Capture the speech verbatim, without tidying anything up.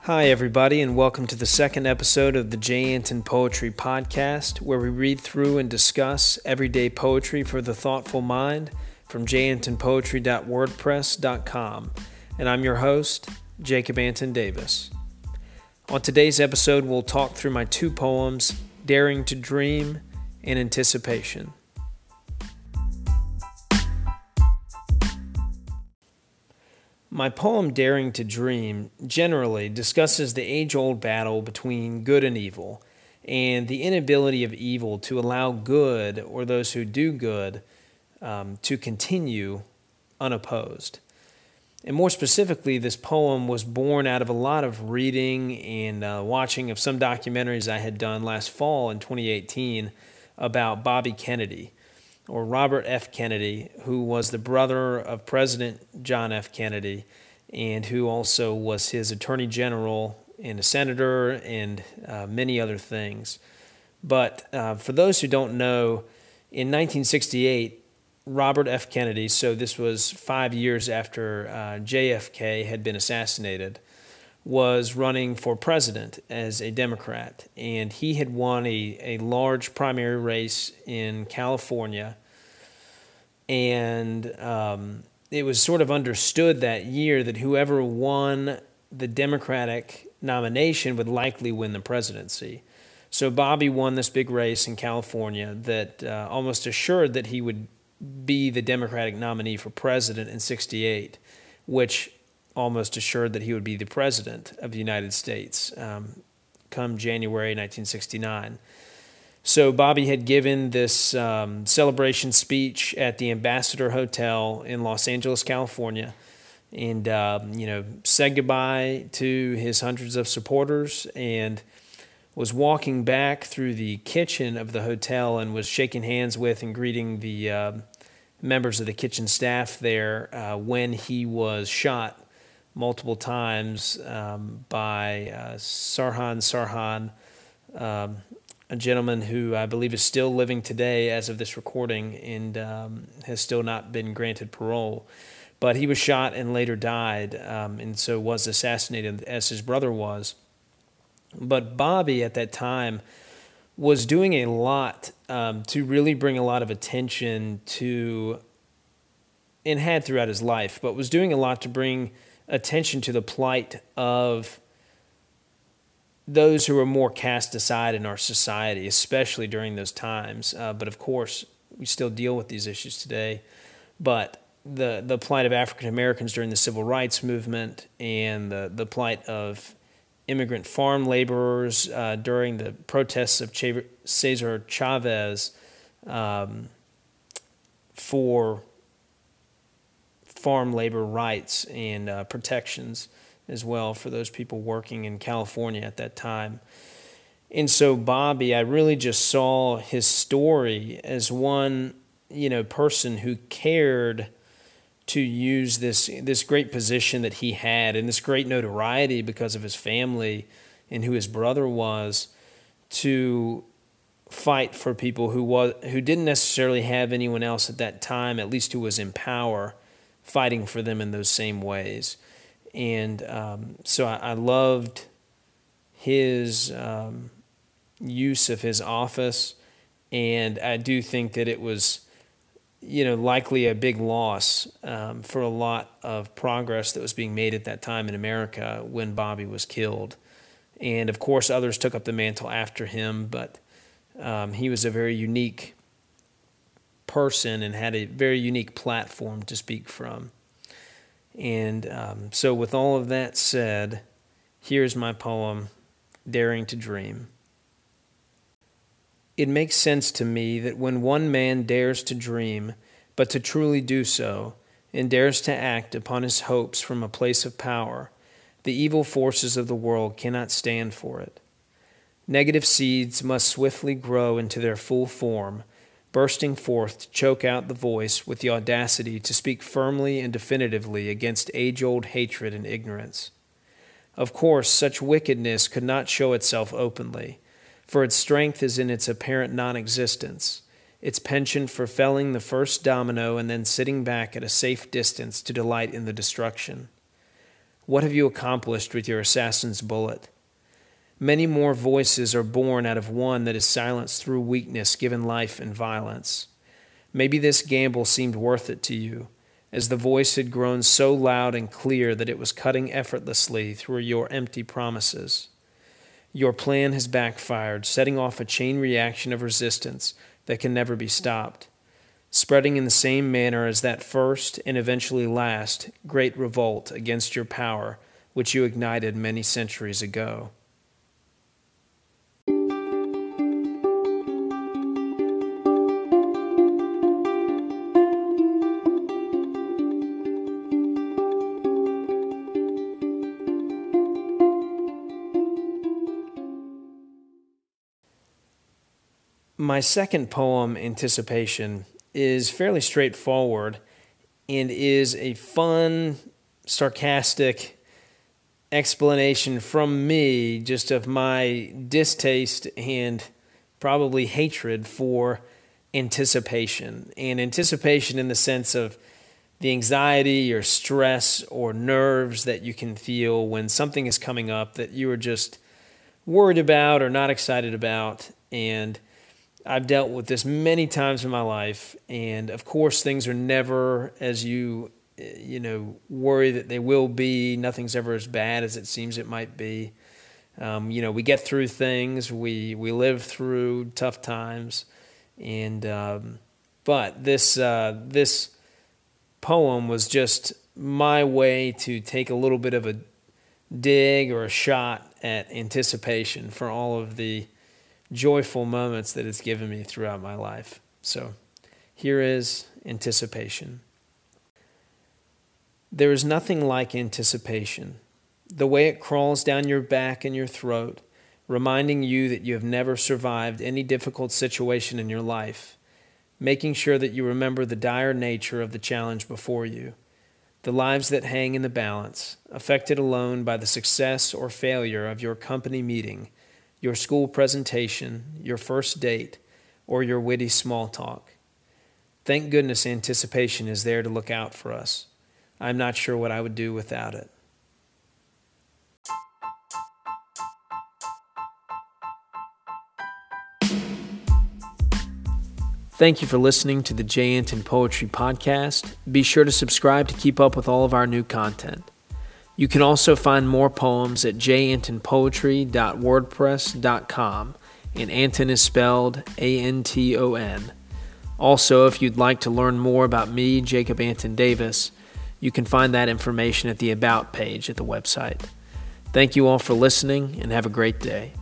Hi, everybody, and welcome to the second episode of the J. Anton Poetry Podcast, where we read through and discuss everyday poetry for the thoughtful mind from j anton poetry dot wordpress dot com. And I'm your host, Jacob Anton Davis. On today's episode, we'll talk through my two poems, Daring to Dream and Anticipation. My poem, Daring to Dream, generally discusses the age-old battle between good and evil, and the inability of evil to allow good, or those who do good, um, to continue unopposed. And more specifically, this poem was born out of a lot of reading and uh, watching of some documentaries I had done last fall in twenty eighteen about Bobby Kennedy, or Robert F. Kennedy, who was the brother of President John F. Kennedy, and who also was his attorney general and a senator and uh, many other things. But uh, for those who don't know, in nineteen sixty-eight, Robert F. Kennedy, so this was five years after uh, J F K had been assassinated, was running for president as a Democrat, and he had won a, a large primary race in California, and um, it was sort of understood that year that whoever won the Democratic nomination would likely win the presidency. So Bobby won this big race in California that uh, almost assured that he would be the Democratic nominee for president in sixty-eight, which almost assured that he would be the president of the United States um, come January nineteen sixty-nine. So Bobby had given this um, celebration speech at the Ambassador Hotel in Los Angeles, California, and um, you know said goodbye to his hundreds of supporters, and was walking back through the kitchen of the hotel and was shaking hands with and greeting the uh, members of the kitchen staff there uh, when he was shot multiple times um, by uh, Sirhan Sirhan, um, a gentleman who I believe is still living today as of this recording and um, has still not been granted parole. But he was shot and later died, um, and so was assassinated as his brother was. But Bobby at that time was doing a lot um, to really bring a lot of attention to, and had throughout his life, but was doing a lot to bring attention to the plight of those who are more cast aside in our society, especially during those times. Uh, but of course, we still deal with these issues today. But the the plight of African Americans during the Civil Rights Movement, and the, the plight of immigrant farm laborers uh, during the protests of Ch- Cesar Chavez um, for farm labor rights and uh, protections as well for those people working in California at that time. And so Bobby, I really just saw his story as one, you know, person who cared to use this this great position that he had and this great notoriety because of his family and who his brother was, to fight for people who was who didn't necessarily have anyone else at that time, at least who was in power, fighting for them in those same ways. And um, so I, I loved his um, use of his office, and I do think that it was, you know, likely a big loss um, for a lot of progress that was being made at that time in America when Bobby was killed. And of course, others took up the mantle after him, but um, he was a very unique person and had a very unique platform to speak from. And um, so with all of that said, here's my poem, Daring to Dream. It makes sense to me that when one man dares to dream, but to truly do so, and dares to act upon his hopes from a place of power, the evil forces of the world cannot stand for it. Negative seeds must swiftly grow into their full form, bursting forth to choke out the voice with the audacity to speak firmly and definitively against age-old hatred and ignorance. Of course, such wickedness could not show itself openly, for its strength is in its apparent non-existence, its penchant for felling the first domino and then sitting back at a safe distance to delight in the destruction. What have you accomplished with your assassin's bullet? Many more voices are born out of one that is silenced through weakness given life and violence. Maybe this gamble seemed worth it to you, as the voice had grown so loud and clear that it was cutting effortlessly through your empty promises. Your plan has backfired, setting off a chain reaction of resistance that can never be stopped, spreading in the same manner as that first and eventually last great revolt against your power, which you ignited many centuries ago. My second poem, Anticipation, is fairly straightforward and is a fun, sarcastic explanation from me just of my distaste and probably hatred for anticipation. And anticipation in the sense of the anxiety or stress or nerves that you can feel when something is coming up that you are just worried about or not excited about. And I've dealt with this many times in my life, and of course things are never as you, you know, worry that they will be. Nothing's ever as bad as it seems it might be. Um, you know, we get through things, we we live through tough times, and um, but this uh, this poem was just my way to take a little bit of a dig or a shot at anticipation for all of the joyful moments that it's given me throughout my life. So here is Anticipation. There is nothing like anticipation, the way it crawls down your back and your throat, reminding you that you have never survived any difficult situation in your life, making sure that you remember the dire nature of the challenge before you, the lives that hang in the balance, affected alone by the success or failure of your company meeting, your school presentation, your first date, or your witty small talk. Thank goodness anticipation is there to look out for us. I'm not sure what I would do without it. Thank you for listening to the Jay Anton Poetry Podcast. Be sure to subscribe to keep up with all of our new content. You can also find more poems at j anton poetry dot wordpress dot com, and Anton is spelled A N T O N. Also, if you'd like to learn more about me, Jacob Anton Davis, you can find that information at the About page at the website. Thank you all for listening, and have a great day.